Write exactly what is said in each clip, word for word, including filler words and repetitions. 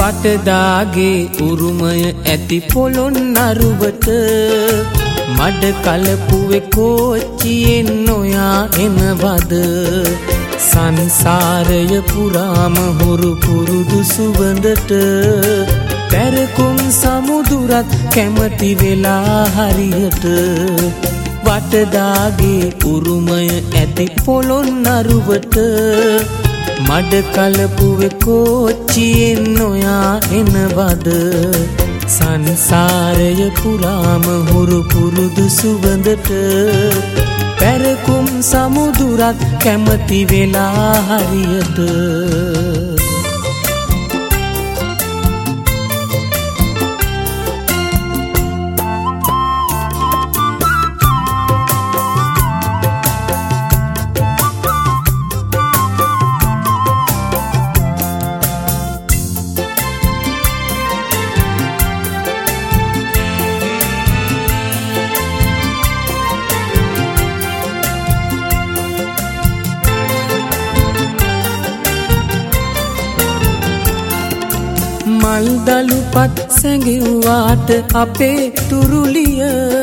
වටදාගේ උරුමය ඇති පොළොන්නරුවට මඩ කලපුවේ කෝච්චියෙන් නොයා එනවද සංසාරය පුරාම හුරු පුරුදු සුවඳට පැරකුම් සමුදුරත් කැමති වෙලා හරියට වටදාගේ උරුමය ඇති පොළොන්නරුවට මඩ කලපුවේ කෝච්චියෙන් නොයා එනවද සංසාරය පුරාම හුරු පුරුදු සුවඳට පැරකුම් සමුදුරත් කැමති වෙලා හරියට මල් දළුපත් සැඟෙව්වාට අපේ තුරුලිය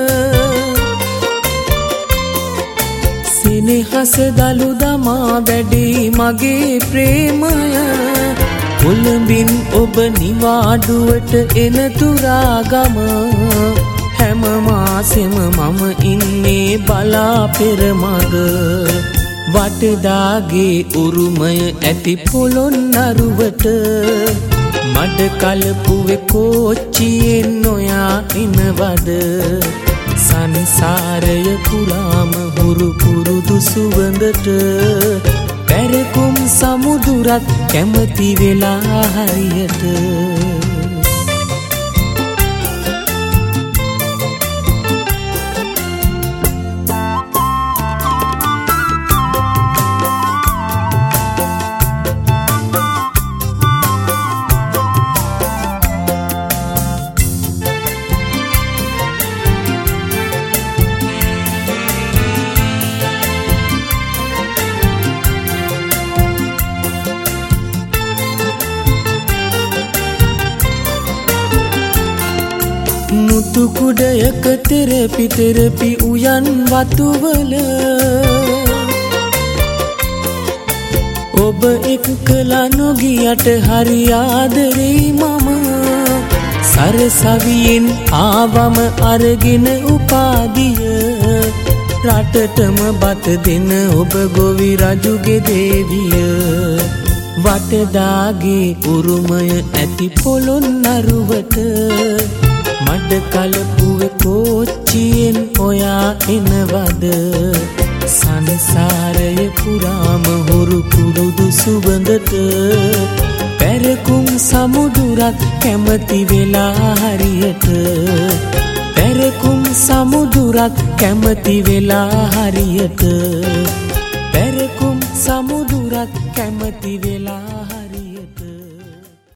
සෙනෙහස දළු දමා වැඩි මගේ ප්‍රේමය කොළඹින් ඔබ නිවාඩුවට එන තුරාගම හැම මාසෙම මම ඉන්නේ බලා පෙරමග වටදාගේ උරුමය ඇති පොළොන්නරුවට මඩ කලපුවේ කෝච්චියෙන් නොයා එනවද සංසාරය පුරාම හුරු පුරුදු සුවඳට පැරකුම් සමුදුරත් කැමති වෙලා හරියට මුතු කුඩයක තෙරපි තෙරපි උයන් වතුවල ඔබ එක් කලා නොගියට හරි ආදරෙයි මම සරසවියෙන් ආවම අරගෙන උපාදිය රටටම බත දෙන ඔබ ගොවි රජුගේ දේවිය වටදාගේ උරුමය ඇති පොළොන්නරුවට මඩ කලපුවේ කෝච්චියෙන් ඔයා එනවද සංසාරය පුරාම හුරු පුරුදු සුවඳට පැරකුම් සමුදුරත් කැමති වෙලා හරියට පැරකුම් සමුදුරත් කැමති වෙලා හරියට පැරකුම් සමුදුරත් කැමති වෙලා